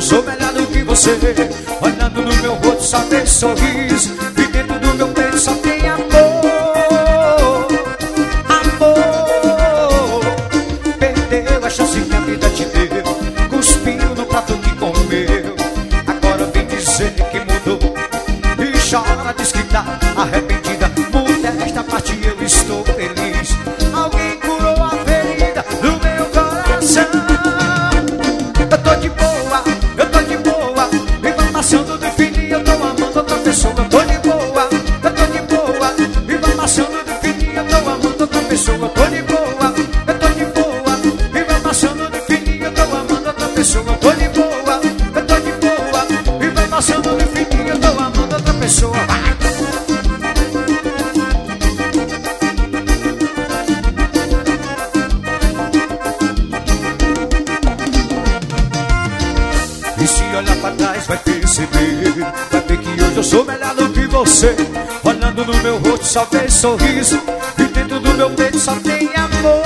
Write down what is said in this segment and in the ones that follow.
sou melhor do que você. Olhando no meu rosto só tem sorriso, e dentro do meu peito só tem amor. Amor, perdeu a chance que a vida te deu, cuspiu no prato que comeu. Agora vem dizer que mudou e chora, diz que tá arrependida. Modesta parte eu estou feliz. Alguém curou a ferida do meu coração. Eu tô de boa, e vai passando do fim e eu tô amando outra pessoa. Eu tô de boa, e vai passando do fim e eu tô amando outra pessoa. Eu tô de boa, e vai passando do fim e eu tô amando outra pessoa. Eu tô de boa, e vai passando do fim e eu tô amando outra pessoa. E se olhar pra trás vai perceber, vai ver que hoje eu sou melhor do que você. Olhando no meu rosto só tem sorriso, e dentro do meu peito só tem amor.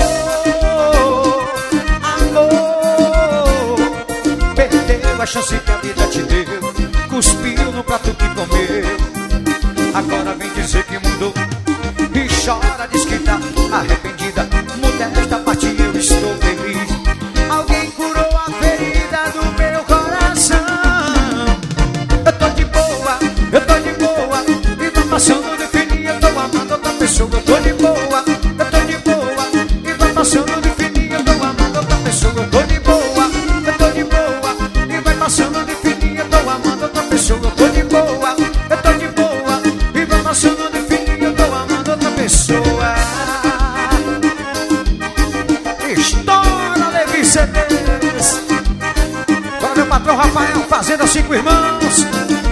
Amor, perdeu a chance que a vida te deu, cuspiu no prato que comeu. Agora vem dizer que mudou e chora, diz que tá arrependida. Modesta parte eu estou feliz. Alguém curou a ferida do meu coração. Eu tô de boa, e vai passando de fim e eu tô amando outra pessoa. Eu tô de boa, e vai passando de fim e eu tô amando outra pessoa. Eu tô de boa, e vai passando de fim e eu tô amando outra pessoa. Eu tô de boa, e vai passando de fim e eu tô amando outra pessoa. Estoura, Levi CDs. Para meu patrão Rafael, Fazenda 5 Irmãos.